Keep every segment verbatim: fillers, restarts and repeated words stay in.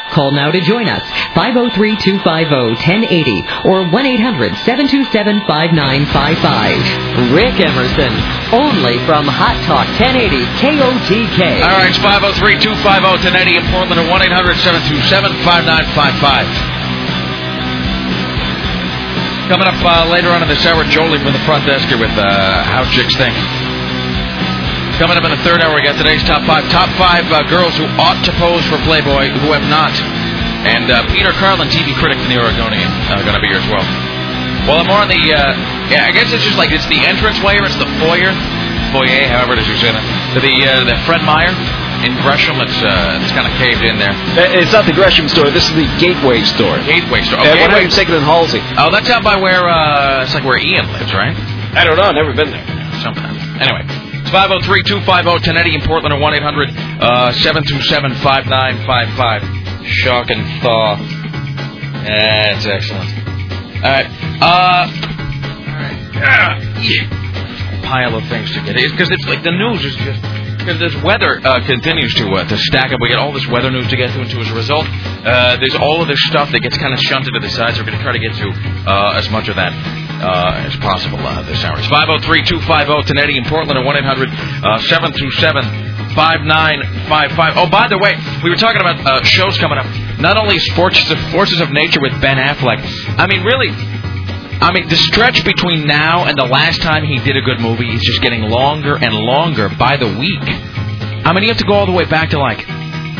Call now to join us. five oh three, two five oh, one oh eight oh or one eight hundred, seven two seven, five nine five five. Rick Emerson, only from Hot Talk ten eighty K O T K. All right, it's five oh three, two five oh, one oh eight oh in Portland or one eight hundred, seven two seven, five nine five five. Coming up uh, later on in this hour, Jolie from the front desk here with uh, How Chicks Think. Coming up in the third hour, we got today's top five. Top five uh, girls who ought to pose for Playboy who have not. And uh, Peter Carlin, T V critic from the Oregonian, uh, going to be here as well. Well, I'm more on the, uh, yeah, I guess it's just like, it's the entranceway or it's the foyer. Foyer, however it is you say that. To the, uh, the Fred Meyer in Gresham, it's uh, it's kind of caved in there. It's not the Gresham store. This is the Gateway store. Gateway store. Oh, uh, Gateway. one second in Halsey. Oh, that's out by where, uh, it's like where Ian lives, right? I don't know. I've never been there. Sometimes. Anyway, it's five oh three, two five oh, one oh eight oh in Portland or one eight hundred, seven two seven, five nine five five. Shock and thaw. That's excellent. All right. Uh, all right. Uh, yeah. Pile of things to get. Because it's like the news is just... Because this weather uh, continues to uh, to stack up. We get all this weather news to get to, and to as a result, uh, there's all of this stuff that gets kind of shunted to the side, so we're going to try to get to uh, as much of that uh, as possible uh, this hour. It's five oh three, two five oh, one oh eight oh in Portland, or one eight hundred, seven two seven, five nine five five. Oh, by the way, we were talking about uh, shows coming up. Not only Forces of, Forces of Nature with Ben Affleck. I mean, really... I mean, the stretch between now and the last time he did a good movie is just getting longer and longer by the week. I mean, you have to go all the way back to, like,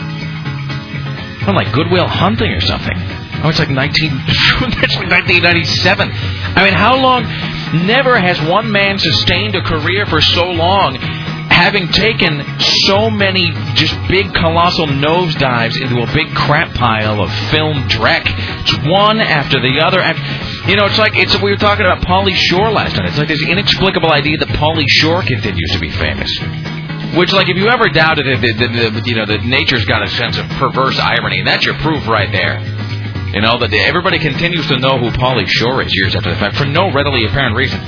like Good Will Hunting or something. Oh, it's like nineteen, it's like nineteen ninety-seven. I mean, how long? Never has one man sustained a career for so long, having taken so many just big, colossal nosedives into a big crap pile of film dreck. It's one after the other. You know, it's like it's we were talking about Pauly Shore last night. It's like this inexplicable idea that Pauly Shore continues to be famous. Which, like, if you ever doubted it, the, the, the, you know, that nature's got a sense of perverse irony, that's your proof right there. You know, that everybody continues to know who Pauly Shore is years after the fact for no readily apparent reason.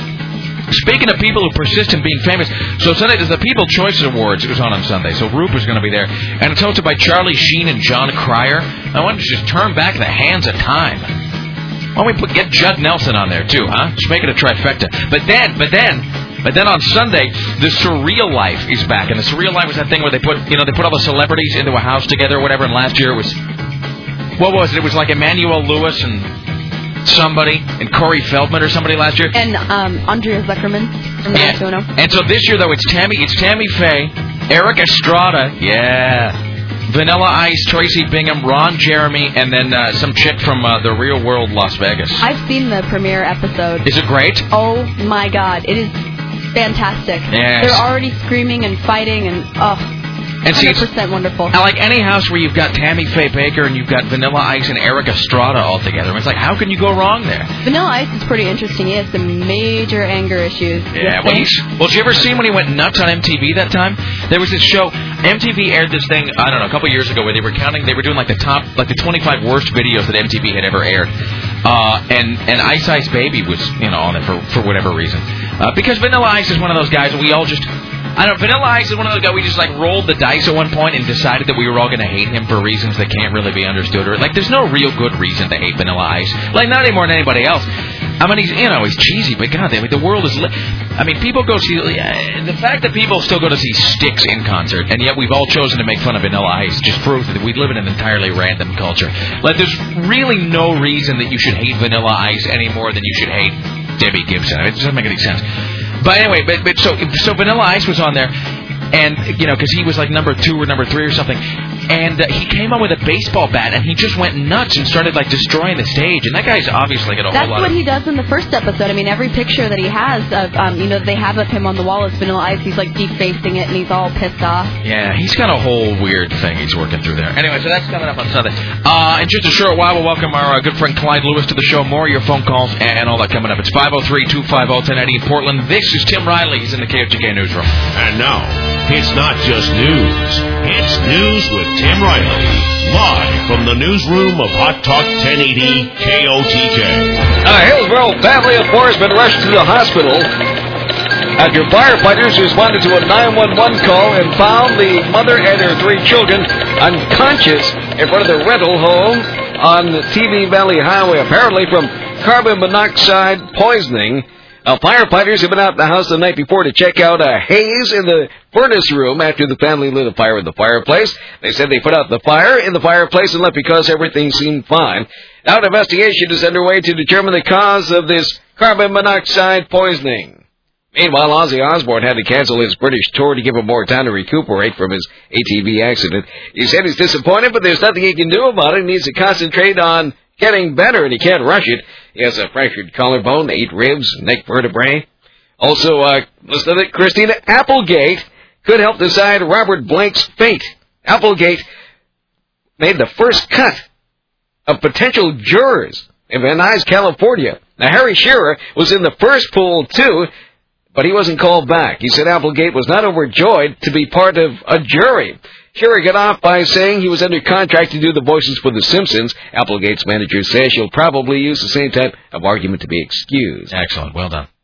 Speaking of people who persist in being famous, so Sunday there's the People's Choice Awards. It was on on Sunday, so Rupert's going to be there, and it's hosted by Charlie Sheen and John Cryer. I want to just turn back the hands of time. Why don't we put, get Judd Nelson on there too, huh? Just make it a trifecta. But then, but then, but then on Sunday, the Surreal Life is back, and the Surreal Life was that thing where they put, you know, they put all the celebrities into a house together or whatever. And last year it was, what was it? It was like Emmanuel Lewis and somebody, and Corey Feldman or somebody last year, and um, Andrea Zuckerman from the Arizona. And so this year though, it's Tammy, it's Tammy Faye, Eric Estrada, yeah. Vanilla Ice, Tracy Bingham, Ron Jeremy, and then uh, some chick from uh, The Real World Las Vegas. I've seen the premiere episode. Is it great? Oh, my God. It is fantastic. Yes. They're already screaming and fighting, and, oh, and see, one hundred percent wonderful. I like any house where you've got Tammy Faye Baker and you've got Vanilla Ice and Eric Estrada all together. It's like, how can you go wrong there? Vanilla Ice is pretty interesting. He has some major anger issues. Yeah, well, he's, well, did you ever see when he went nuts on M T V that time? There was this show, M T V aired this thing, I don't know, a couple years ago where they were counting, they were doing like the top, like the twenty-five worst videos that M T V had ever aired. Uh, and, and Ice Ice Baby was, you know, on it for, for whatever reason. Uh, because Vanilla Ice is one of those guys that we all just... I don't know, Vanilla Ice is one of those guys, we just, like, rolled the dice at one point and decided that we were all going to hate him for reasons that can't really be understood. Or, like, there's no real good reason to hate Vanilla Ice. Like, not any more than anybody else. I mean, he's, you know, he's cheesy, but God, I mean, the world is... Li- I mean, people go see... Uh, the fact that people still go to see Styx in concert, and yet we've all chosen to make fun of Vanilla Ice, just proves that we live in an entirely random culture. Like, there's really no reason that you should hate Vanilla Ice any more than you should hate Debbie Gibson. I mean, it doesn't make any sense. But anyway, but, but so so Vanilla Ice was on there, and, you know, because he was like number two or number three or something, and uh, he came on with a baseball bat, and he just went nuts and started, like, destroying the stage, and that guy's obviously got a That's whole lot what of... he does in the first episode. I mean, every picture that he has of, um, you know, they have of him on the wall is Vanilla Ice. He's, like, defacing it, and he's all pissed off. Yeah, he's got a whole weird thing he's working through there. Anyway, so that's coming up on Sunday. Uh, in just a short while, we'll welcome our uh, good friend Clyde Lewis to the show. More of your phone calls and all that coming up. It's five oh three, two five oh, one oh eight oh in Portland. This is Tim Riley. He's in the K O T K newsroom. And now, it's not just news. It's News with Tim Riley. Live from the newsroom of Hot Talk ten eighty K O T K. A Hillsborough family of four has been rushed to the hospital after firefighters responded to a nine one one call and found the mother and her three children unconscious in front of the rental home on the T V Valley Highway, apparently from carbon monoxide poisoning. Now, firefighters have been out in the house the night before to check out a haze in the furnace room after the family lit a fire in the fireplace. They said they put out the fire in the fireplace and left because everything seemed fine. Now, an investigation is underway to determine the cause of this carbon monoxide poisoning. Meanwhile, Ozzy Osbourne had to cancel his British tour to give him more time to recuperate from his A T V accident. He said he's disappointed, but there's nothing he can do about it. He needs to concentrate on getting better, and he can't rush it. He has a fractured collarbone, eight ribs, neck vertebrae. Also, uh, listen to Christina Applegate could help decide Robert Blake's fate. Applegate made the first cut of potential jurors in Van Nuys, California. Now, Harry Shearer was in the first pool, too, but he wasn't called back. He said Applegate was not overjoyed to be part of a jury. Shearer got off by saying he was under contract to do the voices for The Simpsons. Applegate's manager says she'll probably use the same type of argument to be excused. Excellent. Well done.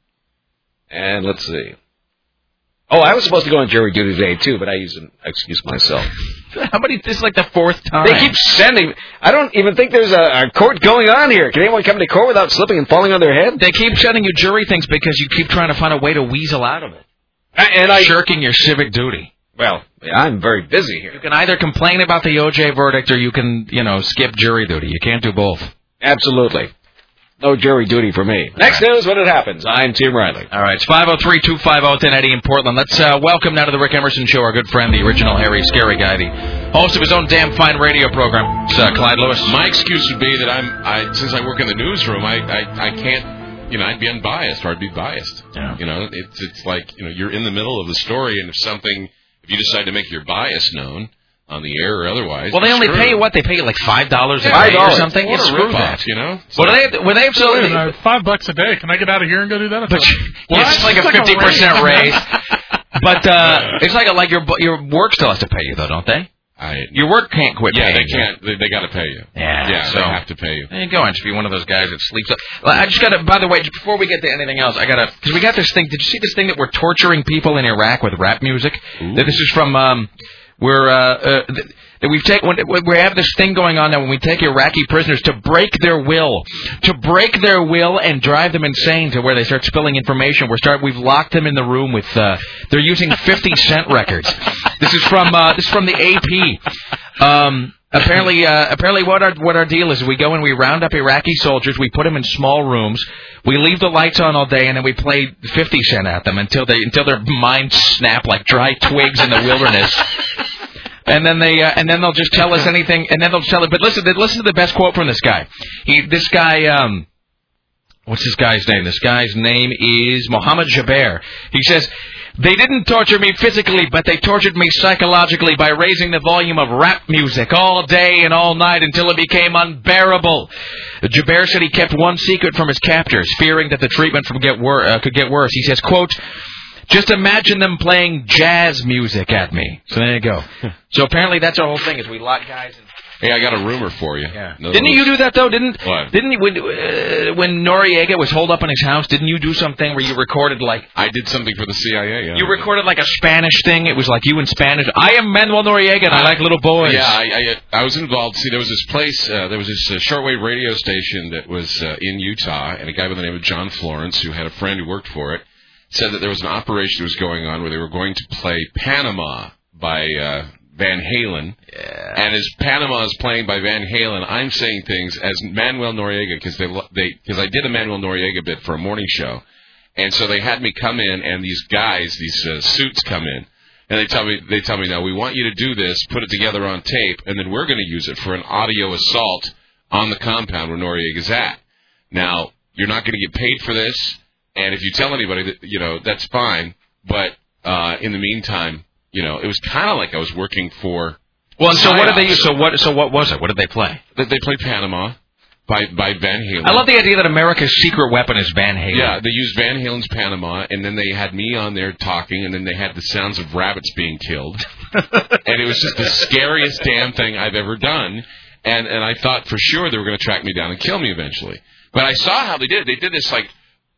And let's see. Oh, I was supposed to go on jury duty today, too, but I used an excuse myself. How many? This is like the fourth time. They keep sending. I don't even think there's a, a court going on here. Can anyone come to court without slipping and falling on their head? They keep sending you jury things because you keep trying to find a way to weasel out of it. And I shirking your civic duty. Well, I'm very busy here. You can either complain about the O J verdict or you can, you know, skip jury duty. You can't do both. Absolutely. No jury duty for me. Next news when it happens. I'm Tim Riley. All right, it's five oh three, two five oh, ten eighty in Portland. Let's uh, welcome now to the Rick Emerson Show our good friend, the original Harry Scary Guy, the host of his own damn fine radio program. It's uh, Clyde Lewis. My excuse would be that I'm, I since I work in the newsroom, I, I, I can't, you know, I'd be unbiased or I'd be biased. Yeah. You know, it's it's like, you know, you're in the middle of the story, and if something, if you decide to make your bias known on the air or otherwise. Well, they only screwed. pay you what? They pay you like five dollars a Yeah, day or something? What It's a screwed rip-off, that. you know? Well, do they, were they absolutely... Wait, uh, five bucks a day. Can I get out of here and go do that? But, yeah, it's like a fifty percent raise. But uh, it's like a, like your your work still has to pay you, though, don't they? I, your work can't quit yeah, paying they can't. They, they got to pay you. Yeah, yeah, so they have to pay you. There you go. And just be one of those guys that sleeps up. Well, I just got to, by the way, just before we get to anything else, I got to, because we got this thing. Did you see this thing that we're torturing people in Iraq with rap music? That this is from, um, we're, uh, uh, th- that we've taken, we have this thing going on now when we take Iraqi prisoners to break their will, to break their will and drive them insane to where they start spilling information. We're start, we've locked them in the room with, uh, they're using fifty cent records. This is from, uh, this is from the A P. Um, apparently, uh, apparently what our, what our deal is, we go and we round up Iraqi soldiers, we put them in small rooms, we leave the lights on all day, and then we play fifty cent at them until they, until their minds snap like dry twigs in the wilderness. And then they, uh, and then they'll just tell us anything, and then they'll tell it. But listen, listen to the best quote from this guy. He, this guy, um, what's this guy's name? This guy's name is Mohammed Jaber. He says, "They didn't torture me physically, but they tortured me psychologically by raising the volume of rap music all day and all night until it became unbearable." Jaber said he kept one secret from his captors, fearing that the treatment from get wor- uh, could get worse. He says, quote, "Just imagine them playing jazz music at me." So there you go. So apparently that's our whole thing, is we lock guys in. Hey, I got a rumor for you. Yeah. Another Didn't one. you do that, though? Didn't What? Didn't you, when, uh, when Noriega was holed up in his house, didn't you do something where you recorded, like... I did something for the C I A. Yeah. You recorded, like, a Spanish thing? It was like you in Spanish. "I am Manuel Noriega, and I like little boys." Yeah, I, I, I was involved. See, there was this place, uh, there was this uh, shortwave radio station that was uh, in Utah, and a guy by the name of John Florence, who had a friend who worked for it, said that there was an operation that was going on where they were going to play Panama by uh, Van Halen. Yeah. And as Panama is playing by Van Halen, I'm saying things as Manuel Noriega, because they, they, because I did a Manuel Noriega bit for a morning show. And so they had me come in, and these guys, these uh, suits come in, and they tell me, they tell me, "Now, we want you to do this, put it together on tape, and then we're going to use it for an audio assault on the compound where Noriega's at. Now, you're not going to get paid for this. And if you tell anybody that, you know, that's fine. But uh, in the meantime, you know, it was kind of like I was working for. Well, so what did they use? So what? So what was it? What did they play? They, they played Panama by by Van Halen. I love the idea that America's secret weapon is Van Halen. Yeah, they used Van Halen's Panama, and then they had me on there talking, and then they had the sounds of rabbits being killed, and it was just the scariest damn thing I've ever done. And and I thought for sure they were going to track me down and kill me eventually. But I saw how they did it. They did this like.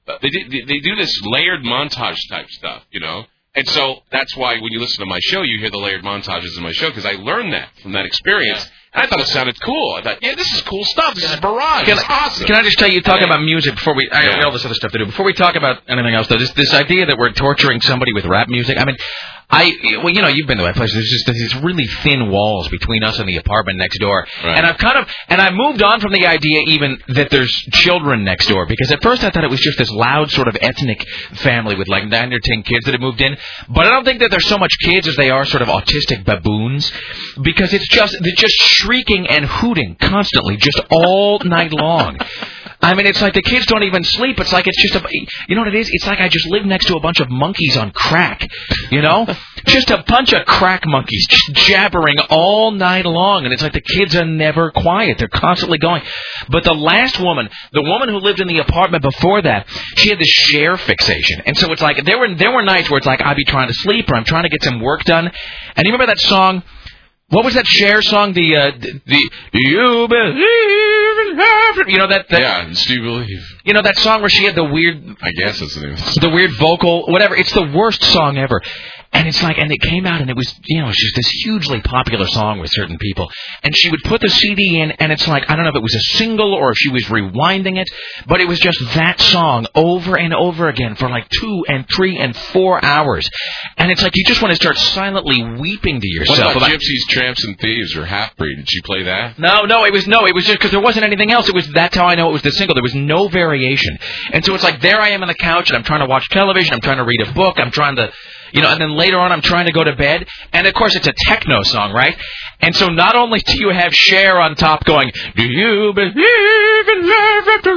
they do, they do this layered montage type stuff, you know. And so that's why when you listen to my show, you hear the layered montages in my show because I learned that from that experience. I thought it sounded cool. I thought, yeah, this is cool stuff. This is barrage. Can, it's awesome. Can I just tell you, talking about music before we, I yeah. got all this other stuff to do. Before we talk about anything else, though, this, this idea that we're torturing somebody with rap music, I mean, I, well, you know, you've been to my place. There's just these really thin walls between us and the apartment next door. Right. And I've kind of, and I moved on from the idea even that there's children next door because at first I thought it was just this loud sort of ethnic family with like nine or ten kids that had moved in. But I don't think that there's so much kids as they are sort of autistic baboons because it's just, they're just shrieking and hooting constantly, just all night long. I mean, it's like the kids don't even sleep. It's like it's just a, you know what it is? It's like I just live next to a bunch of monkeys on crack, you know? Just a bunch of crack monkeys just jabbering all night long. And it's like the kids are never quiet. They're constantly going. But the last woman, the woman who lived in the apartment before that, she had this share fixation. And so it's like there were there were nights where it's like I'd be trying to sleep or I'm trying to get some work done. And you remember that song? What was that Cher song? The, uh, the, the, do you believe in love? You know, that, that... Yeah, do you believe? You know, that song where she had the weird... I guess it's the name. The weird vocal, whatever. It's the worst song ever. And it's like, and it came out and it was, you know, it's just this hugely popular song with certain people. And she would put the C D in and it's like, I don't know if it was a single or if she was rewinding it, but it was just that song over and over again for like two and three and four hours. And it's like you just want to start silently weeping to yourself. What about about, Gypsies, Tramps, and Thieves or Half Breed? Did she play that? No, no, it was, no, it was just because there wasn't anything else. It was, that's how I know it was the single. There was no variation. And so it's like there I am on the couch and I'm trying to watch television, I'm trying to read a book, I'm trying to... You know, and then later on I'm trying to go to bed. And, of course, it's a techno song, right? And so not only do you have Cher on top going, do you believe in love after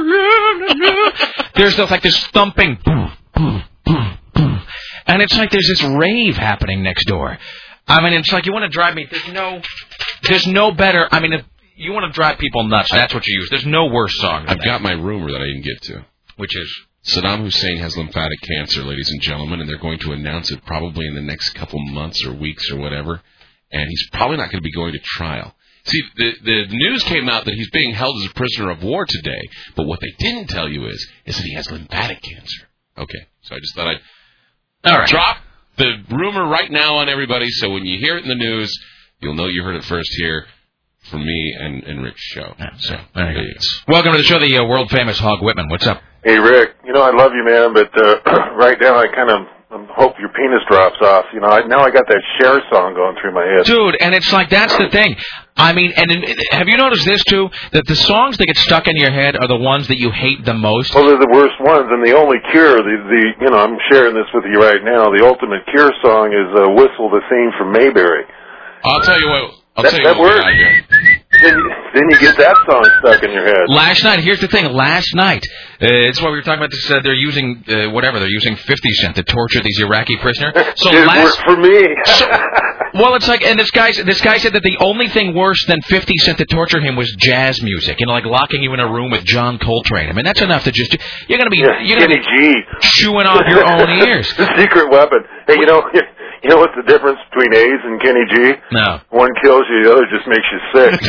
love? There's this, like this thumping, boom, boom, boom, boom. And it's like there's this rave happening next door. I mean, it's like you want to drive me. There's no, there's no better. I mean, if you want to drive people nuts, that's what you use. There's no worse song than I've that. got my rumor that I didn't get to. Which is? Saddam Hussein has lymphatic cancer, ladies and gentlemen, and they're going to announce it probably in the next couple months or weeks or whatever, and he's probably not going to be going to trial. See, the, the news came out that he's being held as a prisoner of war today, but what they didn't tell you is, is that he has lymphatic cancer. Okay, so I just thought I'd All right. drop the rumor right now on everybody, so when you hear it in the news, you'll know you heard it first here from me and, and Rick's show. Yeah, so, there you go. Welcome to the show, the uh, world-famous Hog Whitman. What's up? Hey, Rick, you know, I love you, man, but uh, right now I kind of um, hope your penis drops off. You know, I, now I got that Cher song going through my head. Dude, and it's like, that's the thing. I mean, and in, have you noticed this, too? That the songs that get stuck in your head are the ones that you hate the most? Well, they're the worst ones, and the only cure, the, the you know, I'm sharing this with you right now, the ultimate cure song is uh, Whistle the Scene from Mayberry. I'll tell you what. I'll that tell you that what we works. got here. Then you, then you get that song stuck in your head. Last night, here's the thing. Last night, uh, it's what we were talking about. This, uh, they're using uh, whatever. They're using fifty cent to torture these Iraqi prisoners. So it last, worked for me. so, well, it's like, and this guy, this guy said that the only thing worse than fifty cent to torture him was jazz music. You know, like locking you in a room with John Coltrane. I mean, that's enough to just. You're gonna be. Yeah, you're gonna Kenny be G. chewing off your own ears. The secret weapon. Hey, you know. You know what's the difference between AIDS and Kenny G? No. One kills you, the other just makes you sick.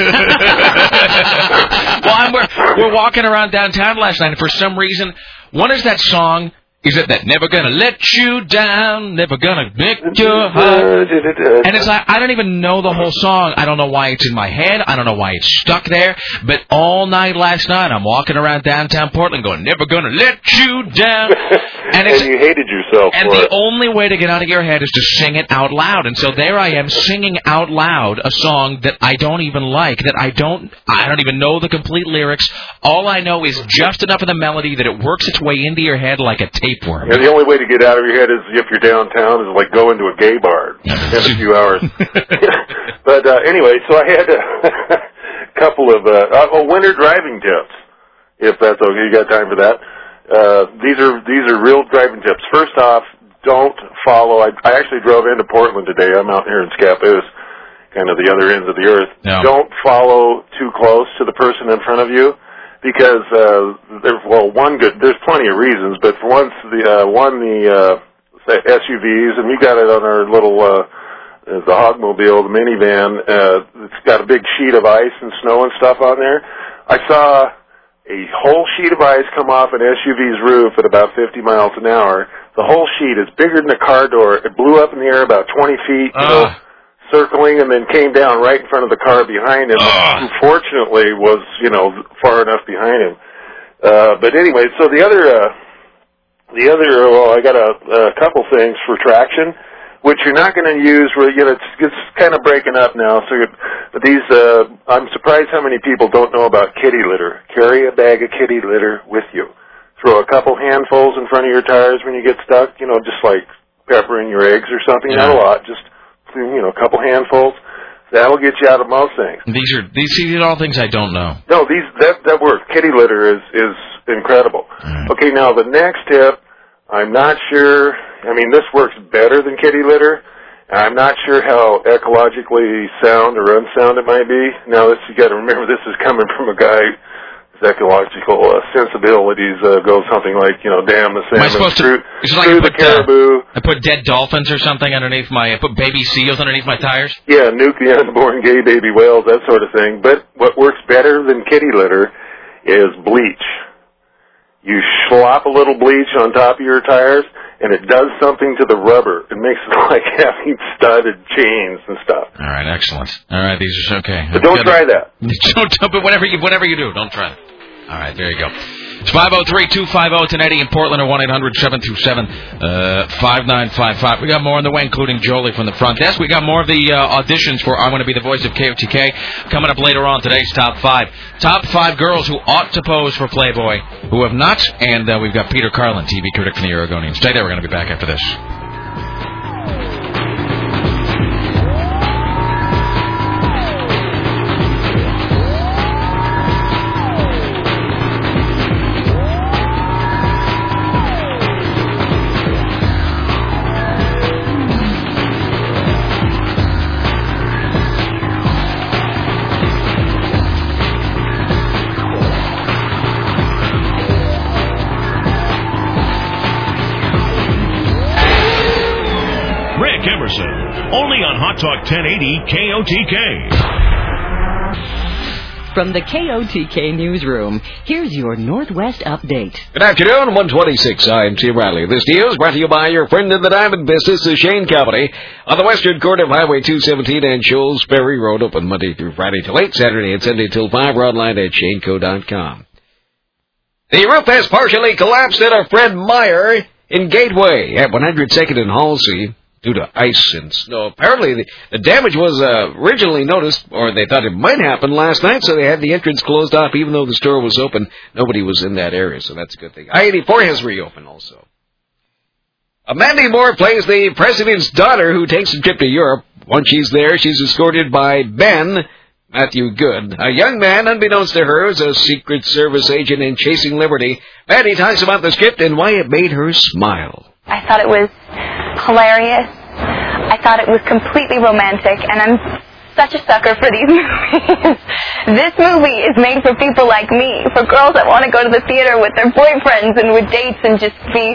Well, I'm, we're, we're walking around downtown last night, and for some reason, what is that song? Is it that never gonna let you down, never gonna make your heart? And it's like, I don't even know the whole song. I don't know why it's in my head. I don't know why it's stuck there. But all night last night, I'm walking around downtown Portland going, never gonna let you down. And, it's, and you hated yourself And for the it. only way to get out of your head is to sing it out loud. And so there I am singing out loud a song that I don't even like, that I don't, I don't even know the complete lyrics. All I know is just enough of the melody that it works its way into your head like a tapeworm. Yeah, the only way to get out of your head is if you're downtown is like go into a gay bar in a few hours. But uh, anyway, so I had a couple of uh, uh, winter driving tips, if that's okay. You got time for that? Uh, these are these are real driving tips. First off, don't follow. I, I actually drove into Portland today. I'm out here in Scappoose, kind of the other ends of the earth. No. Don't follow too close to the person in front of you. Because uh, there's well, one good. There's plenty of reasons, but for once, the uh, one the uh, S U Vs, and we got it on our little uh, the Hogmobile, the minivan. Uh, it's got a big sheet of ice and snow and stuff on there. I saw a whole sheet of ice come off an S U V's roof at about fifty miles an hour. The whole sheet is bigger than a car door. It blew up in the air about twenty feet, you know, uh. circling, and then came down right in front of the car behind him. Uh. Who fortunately was, you know, far enough behind him. Uh, but anyway, so the other, uh, the other, well, I got a, a couple things for traction, which you're not going to use. Where, you know, it's, it's kind of breaking up now. So, but these, uh, I'm surprised how many people don't know about kitty litter. Carry a bag of kitty litter with you. Throw a couple handfuls in front of your tires when you get stuck. You know, just like pepper in your eggs or something. Yeah. Not a lot, just you know, a couple handfuls. That'll get you out of most things. These are these, these are all things I don't know. No, these that that works. Kitty litter is is incredible. Mm. Okay, now the next tip, I'm not sure. I mean, this works better than kitty litter. I'm not sure how ecologically sound or unsound it might be. Now, this you got to remember, this is coming from a guy whose ecological uh, sensibilities uh, go something like, you know, damn the salmon, Am I supposed to? screw, Is it like screw I the put, uh, caribou. I put dead dolphins or something underneath my. I put baby seals underneath my tires. Yeah, nuke the unborn gay baby whales, that sort of thing. But what works better than kitty litter is bleach. You slop a little bleach on top of your tires, and it does something to the rubber. It makes it like having studded chains and stuff. All right, excellent. All right, these are okay. But don't try that. Don't, but whatever you, whatever you do, don't try it. All right, there you go. It's five oh three, two five oh, ten eighty in Portland or one eight hundred, seven two seven, five nine five five. We got more on the way, including Jolie from the front desk. We got more of the uh, auditions for I Want to Be the Voice of K O T K coming up later on. Today's Top five. Top five girls who ought to pose for Playboy, who have not. And uh, we've got Peter Carlin, T V critic from the Oregonian. Stay there. We're going to be back after this. Only on Hot Talk ten eighty K O T K. From the K O T K newsroom, here's your Northwest update. Good afternoon, one twenty-six. I'm Tim Riley. This deal is brought to you by your friend in the diamond business, the Shane Company, on the western corner of Highway two seventeen and Shoals Ferry Road, open Monday through Friday till eight, Saturday and Sunday till five. We're online at shane co dot com. The roof has partially collapsed at our Fred Meyer in Gateway at one hundred second and Halsey. Due to ice and snow. Apparently, the, the damage was uh, originally noticed, or they thought it might happen last night, so they had the entrance closed off. Even though the store was open, nobody was in that area, so that's a good thing. I eighty-four has reopened also. Uh, Mandy Moore plays the president's daughter who takes a trip to Europe. Once she's there, she's escorted by Ben, Matthew Good, a young man, unbeknownst to her, is a Secret Service agent in Chasing Liberty. Mandy talks about the script and why it made her smile. I thought it was hilarious. I thought it was completely romantic, and I'm such a sucker for these movies. This movie is made for people like me, for girls that want to go to the theater with their boyfriends and with dates and just be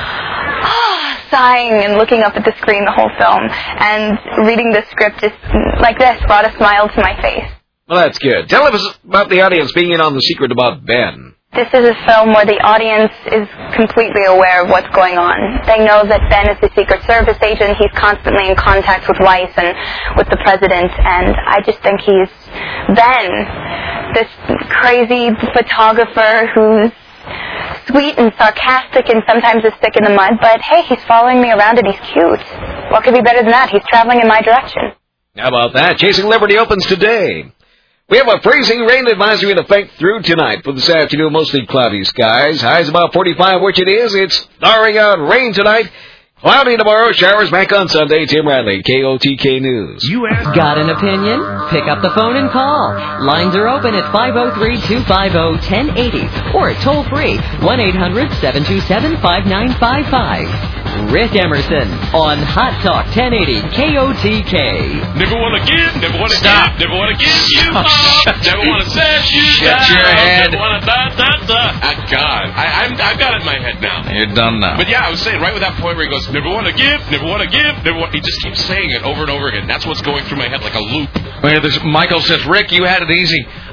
oh, sighing and looking up at the screen the whole film. And reading the script just like this brought a smile to my face. Well, that's good. Tell us about the audience being in on the secret about Ben. This is a film where the audience is completely aware of what's going on. They know that Ben is the Secret Service agent. He's constantly in contact with Weiss and with the president. And I just think he's Ben, this crazy photographer who's sweet and sarcastic and sometimes a stick in the mud. But hey, he's following me around and he's cute. What could be better than that? He's traveling in my direction. How about that? Chasing Liberty opens today. We have a freezing rain advisory in effect through tonight. For this afternoon, mostly cloudy skies. Highs about forty-five, which it is. It's starring out rain tonight. Cloudy tomorrow, showers back on Sunday. Tim Riley, K O T K News. You asked. Got an opinion? Pick up the phone and call. Lines are open at five oh three, two five oh, ten eighty or at toll free one eight hundred, seven two seven, five nine five five. Rick Emerson on Hot Talk ten eighty K O T K. Never want to give, never want to Stop. give, never want to give you Oh, up, never want to set you Shut down, your head. never want to da da da. Ah, God, I, I'm, I've got it in my head now. You're done now. But yeah, I was saying right with that point where he goes, never want to give, never want to give, never want. He just keeps saying it over and over again. That's what's going through my head like a loop. Wait, this, Michael says, Rick, you had it easy.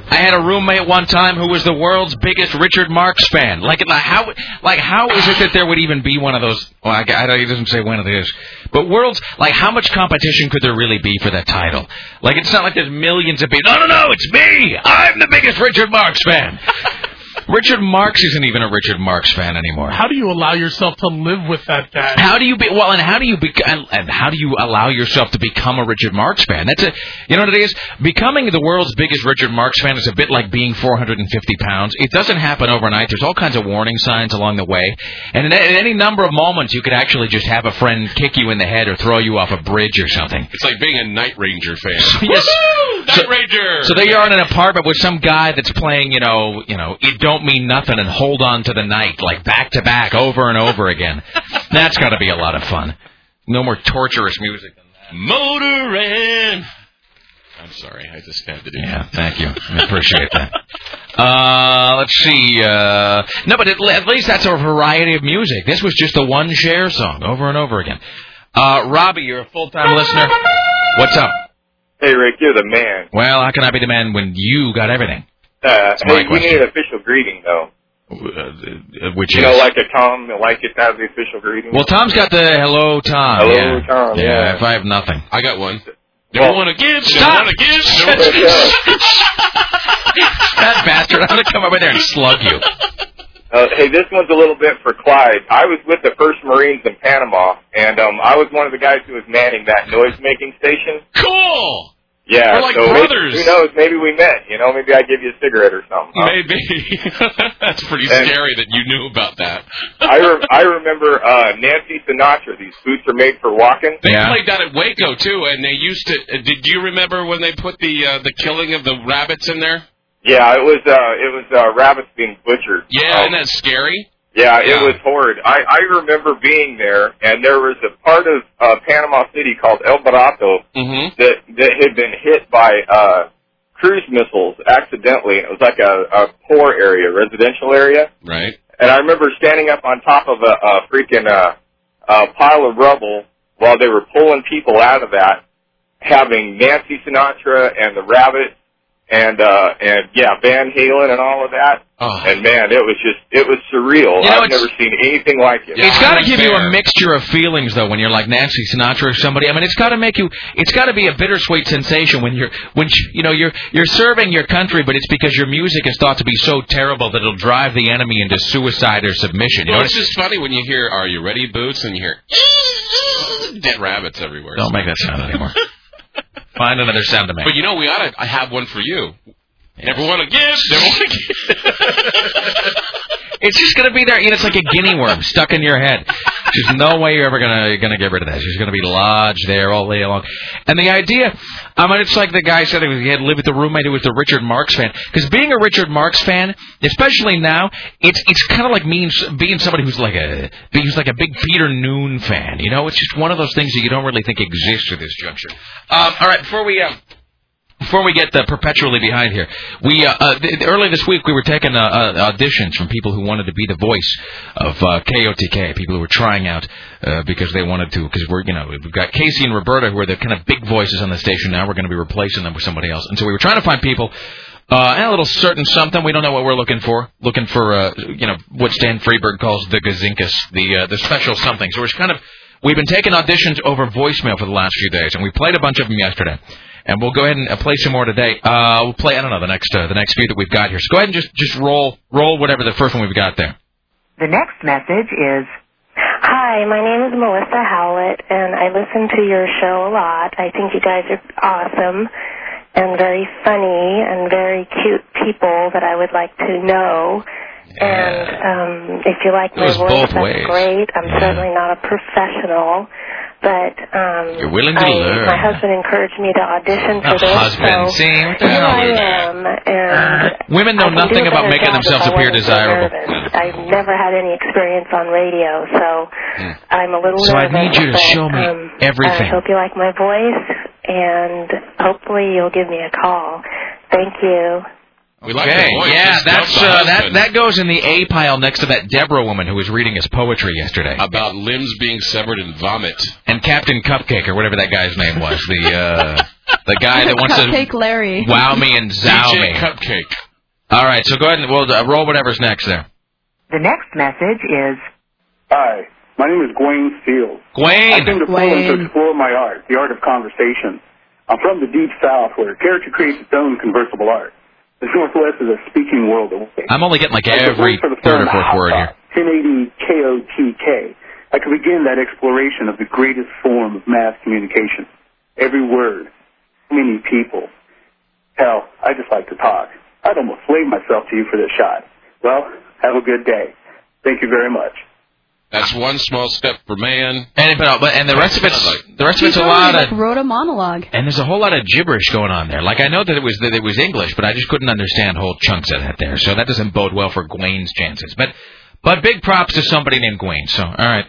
I had a roommate one time who was the world's biggest Richard Marx fan. Like, like how, like how is it that there would even be one of those? Well, I, I, it doesn't say when it is, but worlds. Like, how much competition could there really be for that title? Like, it's not like there's millions of people. No, no, no, it's me. I'm the biggest Richard Marx fan. Richard Marx isn't even a Richard Marx fan anymore. How do you allow yourself to live with that guy? How do you be well, and how do you be, and, and how do you allow yourself to become a Richard Marx fan? That's a, you know what it is? Becoming the world's biggest Richard Marx fan is a bit like being four hundred fifty pounds. It doesn't happen overnight. There's all kinds of warning signs along the way, and in, in any number of moments, you could actually just have a friend kick you in the head or throw you off a bridge or something. It's like being a Night Ranger fan. Yes. Night so, Ranger. So there you are in an apartment with some guy that's playing, you know, you know, It Don't Mean Nothing and Hold On to the Night, like back to back, over and over again. That's got to be a lot of fun. No more torturous music than that. Motorin'. I'm sorry, I just had to do Yeah, that. thank you. I appreciate that. Uh, let's see. Uh, no, but at, at least that's a variety of music. This was just a one share song over and over again. Uh, Robbie, you're a full-time listener. What's up? Hey, Rick, you're the man. Well, how can I be the man when you got everything? Uh, my hey, we question. need an official greeting, though. Uh, which you is? know, like a Tom, like it to have the official greeting. Well, Tom's got the hello, Tom. Hello, yeah. Tom, Yeah, yeah. if I have nothing. I got one. Well, Never want to give. Stop! Never want to give. That bastard, I'm going to come over there and slug you. Uh, hey, this one's a little bit for Clyde. I was with the First Marines in Panama, and um, I was one of the guys who was manning that noise-making station. Cool. Yeah, We're like so brothers. Maybe, who knows? Maybe we met. You know, maybe I give you a cigarette or something. Huh? Maybe. That's pretty And- scary that you knew about that. I re- I remember uh, Nancy Sinatra. These boots are made for walking. They Yeah. played that at Waco too, and they used to. Uh, did you remember when they put the uh, the killing of the rabbits in there? Yeah, it was uh, it was uh, rabbits being butchered. Yeah, Um, isn't that scary? Yeah, it Yeah. was horrid. I, I remember being there, and there was a part of uh, Panama City called El Barato Mm-hmm. that that had been hit by uh, cruise missiles accidentally, and it was like a, a poor area, residential area. Right. And I remember standing up on top of a, a freaking uh, uh, pile of rubble while they were pulling people out of that, having Nancy Sinatra and the Rabbits and uh, and yeah, Van Halen and all of that. Oh. And man, it was just, it was surreal. You know, I've it's- never seen anything like it. Yeah. It's got to I'm give you a fair. mixture of feelings, though, when you're like Nancy Sinatra or somebody. I mean, it's got to make you. It's got to be a bittersweet sensation when you're, when you know, you're you're serving your country, but it's because your music is thought to be so terrible that it'll drive the enemy into suicide or submission. You Well, know, it's just funny when you hear "Are you ready, Boots?" and you hear dead rabbits everywhere. don't make that sound anymore. Find another sound to make. But you know, we ought to. I have one for you. Never want to give. Never want to give. It's just gonna be there. You know, it's like a guinea worm stuck in your head. There's no way you're ever gonna gonna get rid of that. She's gonna be lodged there all day long. And the idea, I mean, it's like the guy said he had lived with the roommate who was the Richard Marx fan. Because being a Richard Marx fan, especially now, it's it's kind of like being being somebody who's like a who's like a big Peter Noon fan. You know, it's just one of those things that you don't really think exists at this juncture. Um, all right, before we. Um, Before we get uh, perpetually behind here, we uh, uh, th- early this week we were taking uh, uh, auditions from people who wanted to be the voice of uh, K O T K, people who were trying out uh, because they wanted to. Because we're, you know, we've got Casey and Roberta who are the kind of big voices on the station now. We're going to be replacing them with somebody else, and so we were trying to find people. Uh, and a little certain something. We don't know what we're looking for. Looking for, uh, you know, what Stan Freberg calls the gazinkus, the uh, the special something. So we're kind of we've been taking auditions over voicemail for the last few days, and we played a bunch of them yesterday. And we'll go ahead and uh, play some more today. Uh, we'll play, I don't know, the next uh, the next few that we've got here. So go ahead and just, just roll roll whatever the first one we've got there. The next message is, hi, my name is Melissa Howlett, and I listen to your show a lot. I think you guys are awesome and very funny and very cute people that I would like to know. Yeah. And um, if you like my Goes voice, both that's ways. great. I'm Yeah. certainly not a professional. But um, You're willing to I, learn. my husband encouraged me to audition for A this, husband. so See, what the here hell I is am. And Women know I can do nothing a about better making job themselves if I appear wasn't so desirable. nervous. I've never had any experience on radio, so I'm a little So I nervous. need you to but, show me um, everything. I hope you like my voice, and hopefully you'll give me a call. Thank you. We like Okay, the voice. yeah, Just that's dump the uh, that husband. that goes in the A pile next to that Deborah woman who was reading his poetry yesterday. About limbs being severed and vomit. And Captain Cupcake, or whatever that guy's name was, the uh, The guy that wants Cupcake to Larry. wow me and zow D J me. Cupcake. All right, so go ahead and we'll uh, roll whatever's next there. The next message is... Hi, my name is Gwaine Fields. Gwaine! I came to Portland to explore my art, the art of conversation. I'm from the deep south where character creates its own conversable art. The Northwest is a speaking world away. I'm only getting like every third or fourth word here. ten eighty K O T K. I could begin that exploration of the greatest form of mass communication. Every word, many people. Hell, I just like to talk. I'd almost slave myself to you for this shot. Well, have a good day. Thank you very much. That's one small step for man. And but and the rest of it's the rest of it's a He lot like of wrote a monologue. and there's a whole lot of gibberish going on there. Like I know that it was that it was English, but I just couldn't understand whole chunks of that there. So that doesn't bode well for Gwaine's chances. But but big props to somebody named Gwaine. So all right.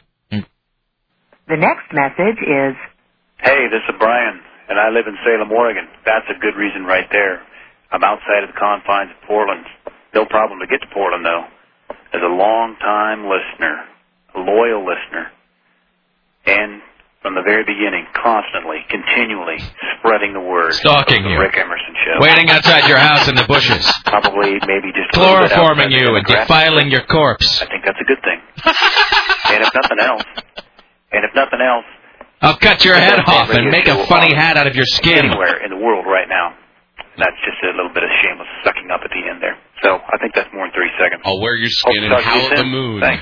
The next message is... Hey, this is Brian, and I live in Salem, Oregon. That's a good reason right there. I'm outside of the confines of Portland. No problem to get to Portland, though. As a long-time listener, a loyal listener, and from the very beginning, constantly, continually spreading the word. Stalking of the you. Rick Emerson Show. Waiting outside your house in the bushes. Probably, maybe just a little bit Chloroforming outside the you and demographic. defiling your corpse. I think that's a good thing. And if nothing else, and if nothing else, I'll cut your head off and make a funny hat out of your skin. Anywhere in the world right now. And that's just a little bit of shameless sucking up at the end there. So I think that's more than three seconds. I'll wear your skin and Hope to talk to you howl at the soon. moon. Thanks.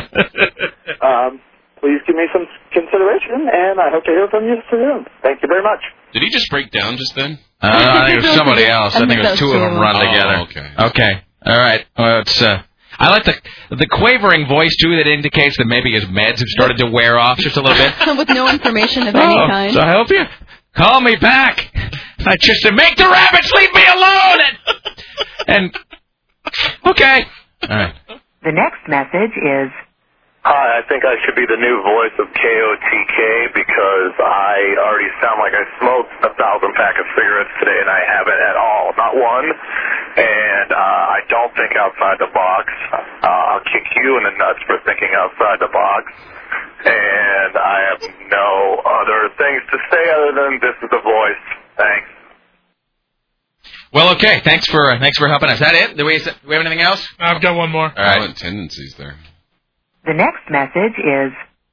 Um, please give me some consideration, and I hope to hear from you soon. Thank you very much. Did he just break down just then? Uh, I think it was somebody else. I think it was two of them run Oh, together. okay. Okay. All right. Well, it's. Uh, I like the the quavering voice too. That indicates that maybe his meds have started to wear off just a little bit. With no information of any Oh, kind. so I hope you call me back. I just to make the rabbits leave me alone. And, and okay. All right. The next message is... Hi, I think I should be the new voice of K O T K because I already sound like I smoked a thousand pack of cigarettes today, and I haven't at all, not one. And uh, I don't think outside the box. Uh, I'll kick you in the nuts for thinking outside the box. And I have no other things to say other than this is the voice. Thanks. Well, okay. Thanks for uh, thanks for helping us. Is that it? Do we, do we have anything else? I've got one more. All right. Violent tendencies there. The next message is...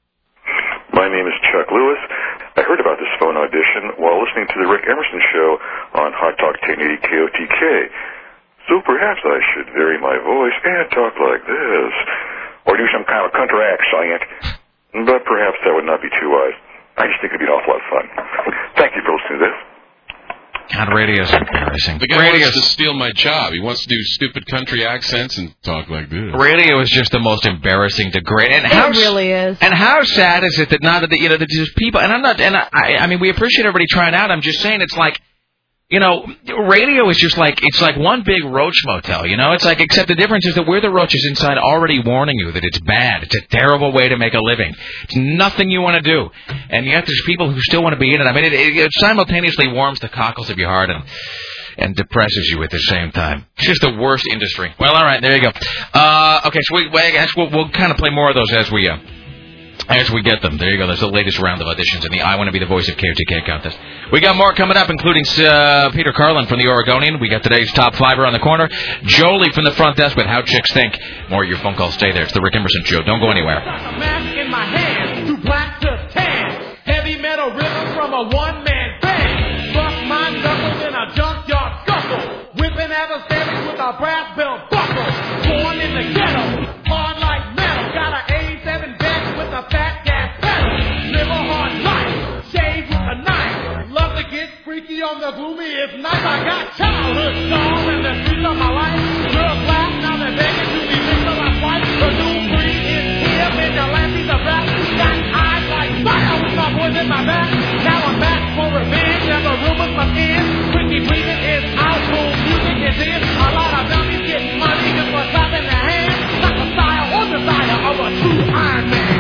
My name is Chuck Lewis. I heard about this phone audition while listening to the Rick Emerson Show on Hot Talk ten eighty K O T K. So perhaps I should vary my voice and talk like this, or do some kind of country accent. But perhaps that would not be too wise. I just think it'd be an awful lot of fun. Thank you for listening to this. God, radio's embarrassing. The guy Radio's, wants to steal my job. He wants to do stupid country accents and talk like this. radio is just the most embarrassing, degrading. And It how, really is. And how sad is it that now that the, you know that there's people, and I'm not, and I, I mean, we appreciate everybody trying out. I'm just saying, it's like, you know, radio is just like it's like one big roach motel. You know, it's like except the difference is that we're the roaches inside, already warning you that it's bad. It's a terrible way to make a living. It's nothing you want to do, and yet there's people who still want to be in it. I mean, it, it, it simultaneously warms the cockles of your heart and. And depresses you at the same time. It's just the worst industry. Well, all right, there you go. Uh, okay, so we, I guess we'll, we'll kind of play more of those as we uh, as we get them. There you go. There's the latest round of auditions in the I Want to Be the Voice of K O T K contest. We got more coming up, including uh, Peter Carlin from the Oregonian. We got today's top fiver on the corner. Jolie from the front desk with How Chicks Think. More of your phone calls. Stay there. It's the Rick Emerson Show. Don't go anywhere. Mask in my hand, too black to tan. Heavy metal rhythm from a one-man band. Bust my knuckles in a junkyard scuffle. Whipping adversaries with a brass belt buckle. Born in the ghetto, hard like metal. Got an eighty-seven Beck with a fat gas pedal. Live a hard life, shave with a knife. Love to get freaky on the gloomiest night. I got childhood scars and the streets of my life. Girls laugh, now they're begging to be mixed on my wife. The new breed is here, vigilantes are back. Got eyes like fire with my boys in my back. Now I'm back for revenge and the rumors must end. Quickie breathing is out, cool music is in. A lot of dummies get money just for slapping their hands. Not the style or desire of a true Iron Man.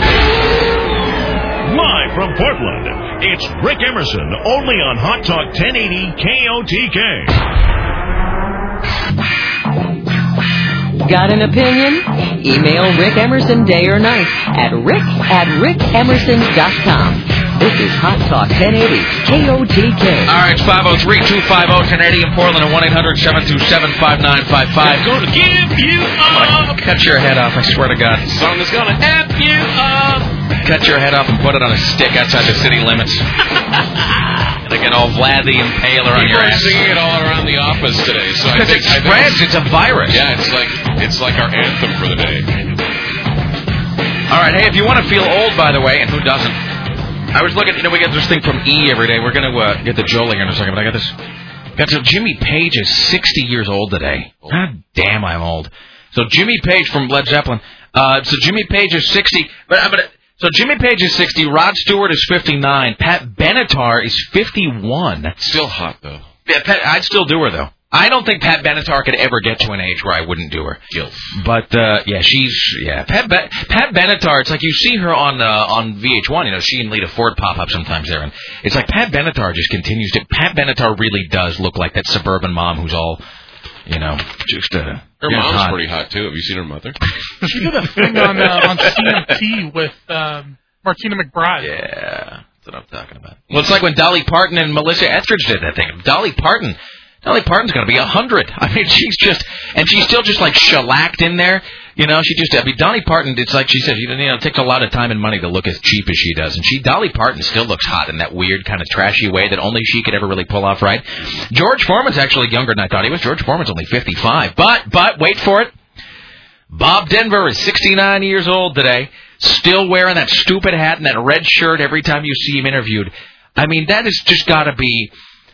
Live from Portland, it's Rick Emerson, only on Hot Talk ten eighty K O T K. Got an opinion? Email Rick Emerson day or night at rick at rick emerson dot com This is Hot Talk ten eighty, K O T K. All right, it's five oh three, two five oh, ten eighty in Portland and one eight hundred, seven two seven, five nine five five. I'm going to give you up. Cut your head off, I swear to God. The song is going to F you up. Cut your head off and put it on a stick outside the city limits. Gonna get all Vlad the Impaler on your ass. People are singing it all around the office today. So I Because think, it I think spreads, it's a virus. Yeah, it's like it's like our anthem for the day. All right, hey, if you want to feel old, by the way, and who doesn't? I was looking, you know, we get this thing from E every day. We're going to uh, get the Jolie here in a second, but I got this. Got so Jimmy Page is sixty years old today. God damn, I'm old. So Jimmy Page from Led Zeppelin. Uh, so Jimmy Page is sixty. But I'm gonna. So Jimmy Page is sixty. Rod Stewart is fifty-nine. Pat Benatar is fifty-one. Still hot though. Yeah, Pat, I'd still do her though. I don't think Pat Benatar could ever get to an age where I wouldn't do her. Gilf. But uh, yeah, she's yeah. Pat Be- Pat Benatar. It's like you see her on uh, on V H one. You know, she and Lita Ford pop up sometimes there, and it's like Pat Benatar just continues to. Pat Benatar really does look like that suburban mom who's all, you know, just uh. Her yeah, mom's hot. pretty hot too. Have you seen her mother? She did a thing on uh, on C M T with um, Martina McBride. Yeah, that's what I'm talking about. Well, it's like when Dolly Parton and Melissa Etheridge did that thing. Dolly Parton. Dolly Parton's going to be a hundred. I mean, she's just, and she's still just like shellacked in there. You know, she just, I mean, Dolly Parton, it's like she said, you know, it takes a lot of time and money to look as cheap as she does. And she, Dolly Parton still looks hot in that weird kind of trashy way that only she could ever really pull off right. George Foreman's actually younger than I thought he was. George Foreman's only fifty-five. But, but, wait for it. Bob Denver is sixty-nine years old today, still wearing that stupid hat and that red shirt every time you see him interviewed. I mean, that has just got to be...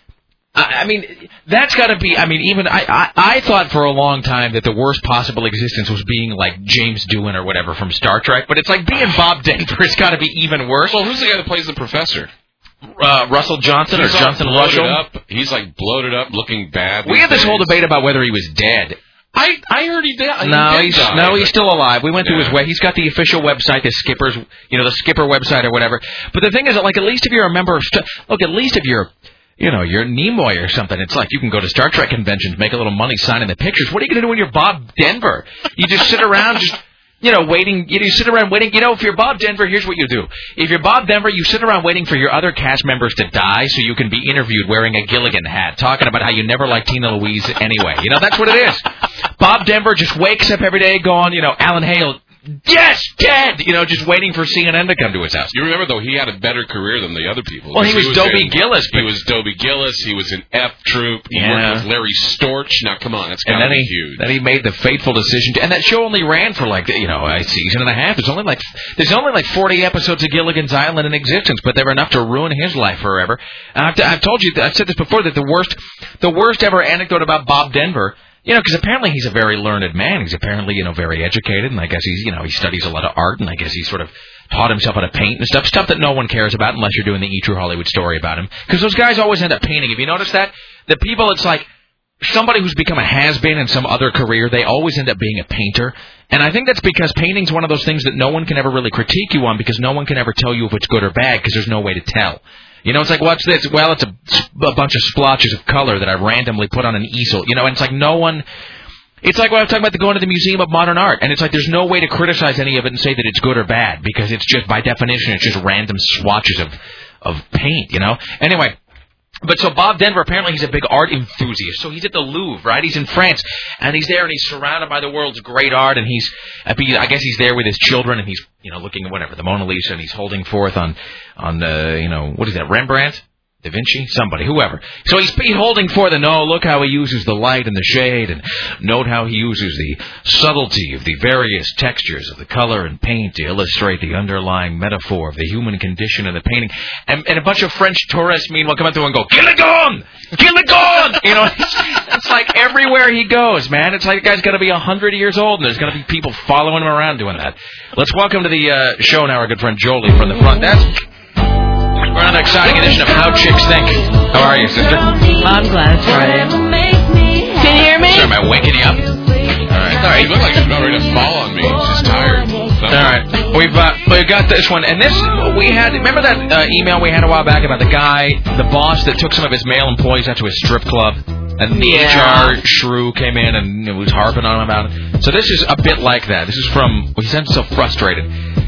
I mean, that's got to be, I mean, even, I, I I thought for a long time that the worst possible existence was being like James Doohan or whatever from Star Trek, but it's like being Bob Denver has got to be even worse. Well, who's the guy that plays the professor? Uh, Russell Johnson He's or Johnson all bloated Russell? Up. He's like bloated up, looking bad. We had this whole debate about whether he was dead. I I heard he did. No, he he's die, no, but... he's still alive. We went yeah. through his way. He's got the official website, the Skipper's, you know, the Skipper website or whatever. But the thing is, like, at least if you're a member of, st- look, at least if you're, you know, you're Nimoy or something, it's like you can go to Star Trek conventions, make a little money signing the pictures. What are you going to do when you're Bob Denver? You just sit around, just, you know, waiting. You sit around waiting. You know, if you're Bob Denver, here's what you do. If you're Bob Denver, you sit around waiting for your other cast members to die so you can be interviewed wearing a Gilligan hat, talking about how you never liked Tina Louise anyway. You know, that's what it is. Bob Denver just wakes up every day going, you know, Alan Hale, yes, dead! You know, just waiting for C N N to come to his house. You remember, though, he had a better career than the other people. Well, he was, he was Dobie in, Gillis. He was Dobie Gillis. He was in F Troop. He Yeah. worked with Larry Storch. Now, come on, that's got And to then be he, huge. then he made the fateful decision to, and that show only ran for like, you know, a season and a half. There's only like, there's only like forty episodes of Gilligan's Island in existence, but they were enough to ruin his life forever. And I've, I've told you, I've said this before, that the worst, the worst ever anecdote about Bob Denver, you know, because apparently he's a very learned man. He's apparently, you know, very educated, and I guess he's, you know, he studies a lot of art, and I guess he sort of taught himself how to paint and stuff, stuff that no one cares about unless you're doing the E! True Hollywood story about him. Because those guys always end up painting. Have you noticed that? The people, it's like somebody who's become a has-been in some other career, they always end up being a painter. And I think that's because painting's one of those things that no one can ever really critique you on, because no one can ever tell you if it's good or bad, because there's no way to tell. You know, it's like, what's this? Well, it's a, a bunch of splotches of color that I randomly put on an easel. You know, and it's like no one... It's like when I'm talking about the going to the Museum of Modern Art, and it's like there's no way to criticize any of it and say that it's good or bad, because it's just, by definition, it's just random swatches of, of paint, you know? Anyway, but so Bob Denver, apparently he's a big art enthusiast, so he's at the Louvre, right? He's in France, and he's there, and he's surrounded by the world's great art, and he's, I guess he's there with his children, and he's, you know, looking at whatever, the Mona Lisa, and he's holding forth on, on uh, you know, what is that, Rembrandt? Da Vinci? Somebody, whoever. So he's, he's holding forth, and oh, look how he uses the light and the shade, and note how he uses the subtlety of the various textures of the color and paint to illustrate the underlying metaphor of the human condition in the painting. And, and a bunch of French tourists, meanwhile, come up to him and go, Gilligan! Gilligan! You know, it's, it's like everywhere he goes, man. It's like the guy's got to be one hundred years old, and there's going to be people following him around doing that. Let's welcome to the uh, show now our good friend Jolie from the front desk. We're on an exciting edition of How Chicks Think. How are you, sister? I'm glad it's Friday. Can you hear me? Sorry, am I waking you up? All right. All right, you look like you're about ready to fall on me. She's just tired. So. All right. We've, uh, we've got this one. And this, we had, remember that uh, email we had a while back about the guy, the boss that took some of his male employees out to his strip club? And the Yeah. H R shrew came in and you know, was harping on him about it. So this is a bit like that. This is from, well, he sounds so frustrated.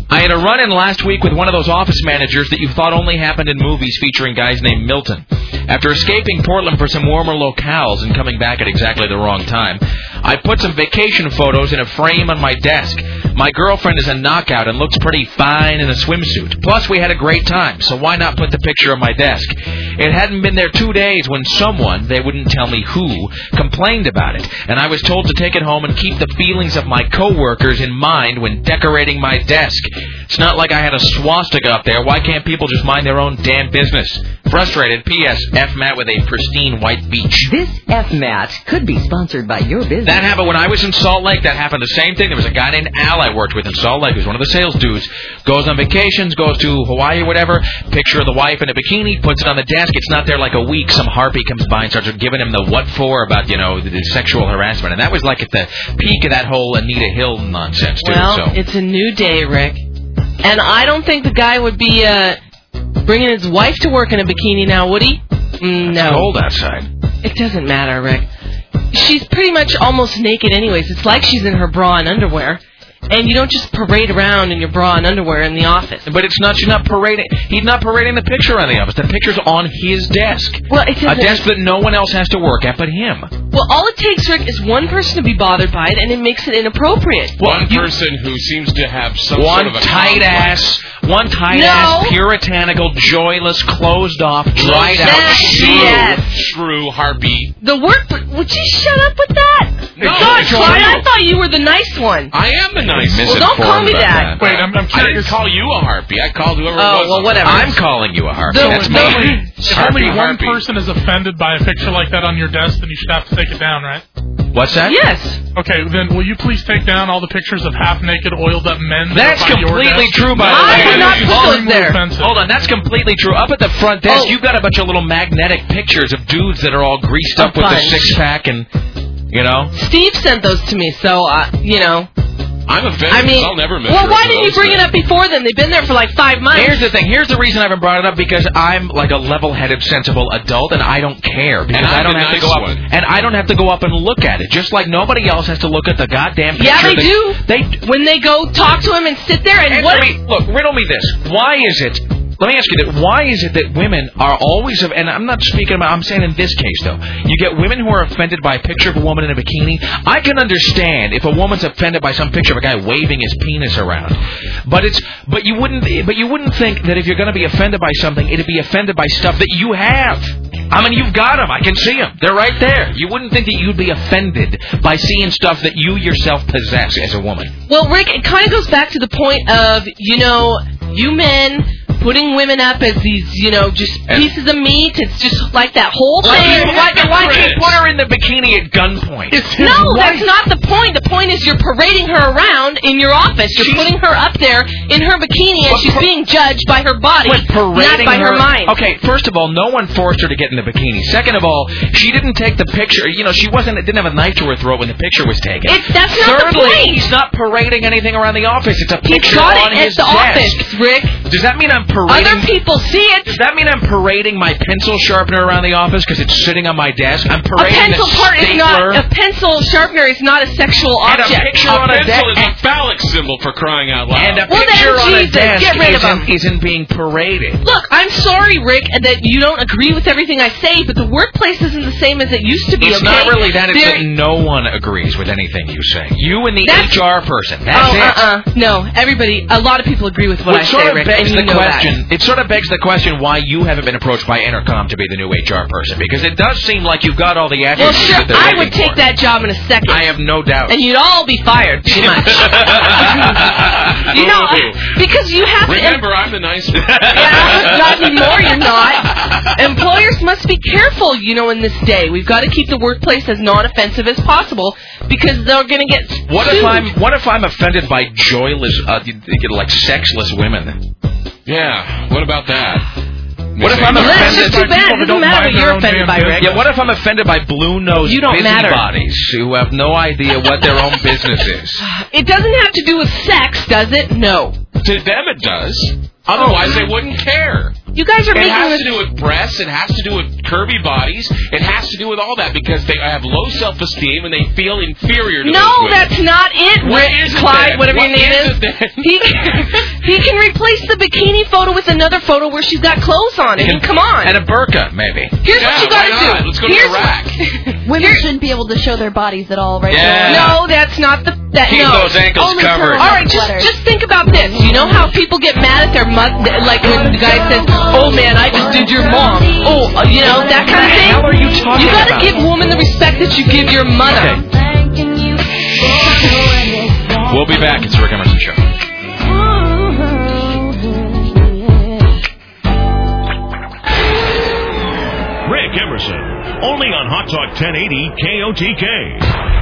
I had a run-in last week with one of those office managers that you thought only happened in movies featuring guys named Milton. After escaping Portland for some warmer locales and coming back at exactly the wrong time, I put some vacation photos in a frame on my desk. My girlfriend is a knockout and looks pretty fine in a swimsuit. Plus, we had a great time, so why not put the picture on my desk? It hadn't been there two days when someone, they wouldn't tell me who, complained about it, and I was told to take it home and keep the feelings of my coworkers in mind when decorating my desk. It's not like I had a swastika up there. Why can't people just mind their own damn business? Frustrated. P S. F. Matt with a pristine white beach. This F. Matt could be sponsored by your business. That happened when I was in Salt Lake. That happened the same thing. There was a guy named Al I worked with in Salt Lake who's one of the sales dudes. Goes on vacations, goes to Hawaii or whatever, picture of the wife in a bikini, puts it on the desk. It's not there like a week. Some harpy comes by and starts giving him the what for about, you know, the, the sexual harassment. And that was like at the peak of that whole Anita Hill nonsense, too. Well, so. It's a new day, Rick. And I don't think the guy would be uh, bringing his wife to work in a bikini now, would he? Mm, no. It's cold outside. It doesn't matter, Rick. She's pretty much almost naked anyways. It's like she's in her bra and underwear. And you don't just parade around in your bra and underwear in the office. But it's not, she's not parading, he's not parading the picture on the office. The picture's on his desk. Well, it a desk that no one else has to work at but him. Well, all it takes, Rick, is one person to be bothered by it, and it makes it inappropriate. One you, person who seems to have some one sort of a tight ass, one tight no. ass, puritanical, joyless, closed off, dried out, shrew, yes. shrew, harpy. The work, would you shut up with that? No, God, Clyde, I thought you were the nice one. I am the nice one. Well, don't call me that. that. Wait, I'm, I'm I didn't call you a harpy. I called whoever oh, it was. well, whatever. I'm calling you a harpy. So That's if me. only, if Harpy, only one harpy. person is offended by a picture like that on your desk, then you should have to take it down, right? What's that? Yes. Okay, then will you please take down all the pictures of half-naked, oiled-up men? That's that are by your completely desk? true, by the I way. did not put those there. Offensive. Hold on, that's completely true. Up at the front desk, Oh. you've got a bunch of little magnetic pictures of dudes that are all greased up A with the bunch. six-pack and, you know. Steve sent those to me, so, uh, you know. I'm offended. I mean, I'll never measure well, why up to didn't you those bring it things. up before then? They've been there for like five months. Here's the thing. Here's the reason I haven't brought it up, because I'm like a level-headed, sensible adult, and I don't care because And I'm I don't the have nice to go up one. and I don't have to go up and look at it. Just like nobody else has to look at the goddamn picture. Yeah, they that- do. They When they go talk to him and sit there and Answer what? me, look, riddle me this. Why is it? Let me ask you that. Why is it that women are always, and I'm not speaking about, I'm saying in this case, though, you get women who are offended by a picture of a woman in a bikini. I can understand if a woman's offended by some picture of a guy waving his penis around. But it's, but you wouldn't, but you wouldn't think that if you're going to be offended by something, it'd be offended by stuff that you have. I mean, you've got them. I can see them. They're right there. You wouldn't think that you'd be offended by seeing stuff that you yourself possess as a woman. Well, Rick, it kind of goes back to the point of, you know, you men putting women up as these, you know, just pieces of meat. It's just like that whole thing. Why, why, why can't you put her in the bikini at gunpoint? No, that's not the point. The point is you're parading her around in your office. You're she's, putting her up there in her bikini, and she's being judged by her body, not by her, her mind. Okay, first of all, no one forced her to get in the bikini. Second of all, she didn't take the picture. You know, she wasn't didn't have a knife to her throat when the picture was taken. It's, that's not Thirdly, the point. He's not parading anything around the office. It's a picture He's got on it his at the desk. office, Rick. Does that mean I'm parading? Other people see it. Does that mean I'm parading my pencil sharpener around the office because it's sitting on my desk? I'm A parading pencil the part is stapler. not a pencil sharpener is not a sexual And object. a picture A on a pencil desk. is a phallic symbol for crying out loud. And a Well, picture then, on Jesus, a desk get rid of isn't, them. isn't being paraded. Look, I'm sorry, Rick, that you don't agree with everything I say, but the workplace isn't the same as it used to be. It's okay? not really that. It's There- that no one agrees with anything you say. You and the That's- H R person. That's oh, it. uh-uh. No, everybody, a lot of people agree with what Which I sort say, of Rick, begs and the you know question. that. It sort of begs the question why you haven't been approached by Intercom to be the new H R person, because it does seem like you've got all the Well, attributes sure, that they're I looking would take for. that job in a second. I have no doubt. And you'd all be fired, pretty much. You know, because you have to... Remember, I'm the nice one. Yeah, not anymore, you're not. Employers must be careful, you know, in this day. We've got to keep the workplace as non-offensive as possible because they're going to get What sued. if I'm What if I'm offended by joyless, uh, you- you know, like sexless women? Yeah, what about that? What if I'm Well, that's offended? just too bad. It doesn't matter what you're offended by, Rick. Yeah, what if I'm offended by blue-nosed You don't matter. busybodies who have no idea what their own business is? It doesn't have to do with sex, does it? No. To them it does. Otherwise they wouldn't care. You guys are It making has this... to do with breasts. It has to do with curvy bodies. It has to do with all that because they have low self-esteem and they feel inferior to No, those women. that's not it, What Rick, is it Clyde, then? whatever What your name is is. it then? He, He can replace the bikini photo with another photo where she's got clothes on. I mean, come on. And a burqa, maybe. Here's Yeah, what you why gotta not? do. Let's go to Here's Iraq. Women shouldn't be able to show their bodies at all, right? Yeah. No, that's not the. That, Keep no. those ankles Only covered. for- All right, just Letters. just think about this. You know how people get mad at their mother, like when the guy says, "Oh man, I just did your mom." Oh, uh, you know that kind of thing. What the hell are you talking You gotta about? give woman the respect that you give your mother. Okay. We'll be back. It's the Rick Emerson Show. Rick Emerson, only on Hot Talk ten eighty K O T K.